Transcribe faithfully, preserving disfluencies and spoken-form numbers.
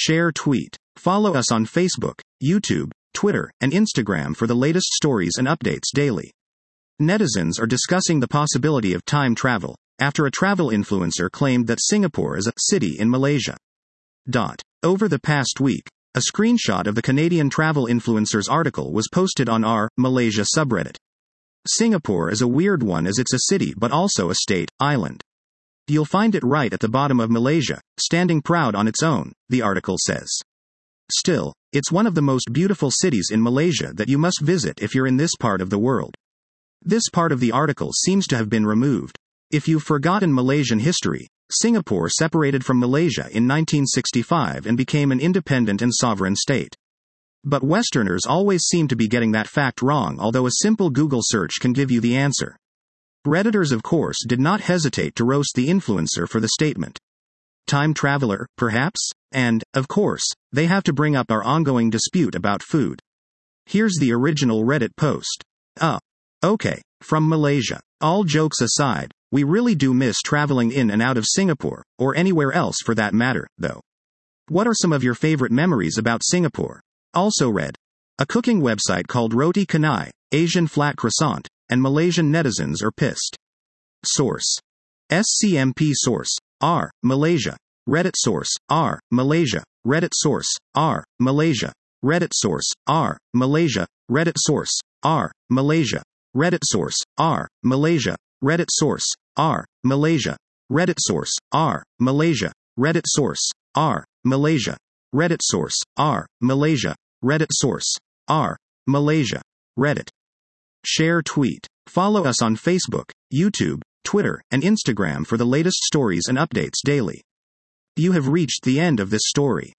Share tweet. Follow us on Facebook, YouTube, Twitter, and Instagram for the latest stories and updates daily. Netizens are discussing the possibility of time travel, after a travel influencer claimed that Singapore is a city in Malaysia. Dot. Over the past week, a screenshot of the Canadian travel influencer's article was posted on our Malaysia subreddit. Singapore is a weird one as it's a city but also a state, island. You'll find it right at the bottom of Malaysia, standing proud on its own, the article says. Still, it's one of the most beautiful cities in Malaysia that you must visit if you're in this part of the world. This part of the article seems to have been removed. If you've forgotten Malaysian history, Singapore separated from Malaysia in nineteen sixty-five and became an independent and sovereign state. But Westerners always seem to be getting that fact wrong, although a simple Google search can give you the answer. Redditors, of course, did not hesitate to roast the influencer for the statement. Time traveler, perhaps? And, of course, they have to bring up our ongoing dispute about food. Here's the original Reddit post. Uh. Okay, from Malaysia. All jokes aside, we really do miss traveling in and out of Singapore, or anywhere else for that matter, though. What are some of your favorite memories about Singapore? Also read. A cooking website called Roti Canai, Asian Flat Croissant, and Malaysian netizens are pissed. Source. S C M P source. R. Malaysia. Reddit source. R. Malaysia. Reddit source. R. Malaysia. Reddit source. R. Malaysia. Reddit source. R. Malaysia. Reddit source. R. Malaysia. Reddit source. R. Malaysia. Reddit source. R. Malaysia. Reddit source. R. Malaysia. Reddit source. R. Malaysia. Reddit source. R. Malaysia. Reddit. Share tweet. Follow us on Facebook, YouTube, Twitter, and Instagram for the latest stories and updates daily. You have reached the end of this story.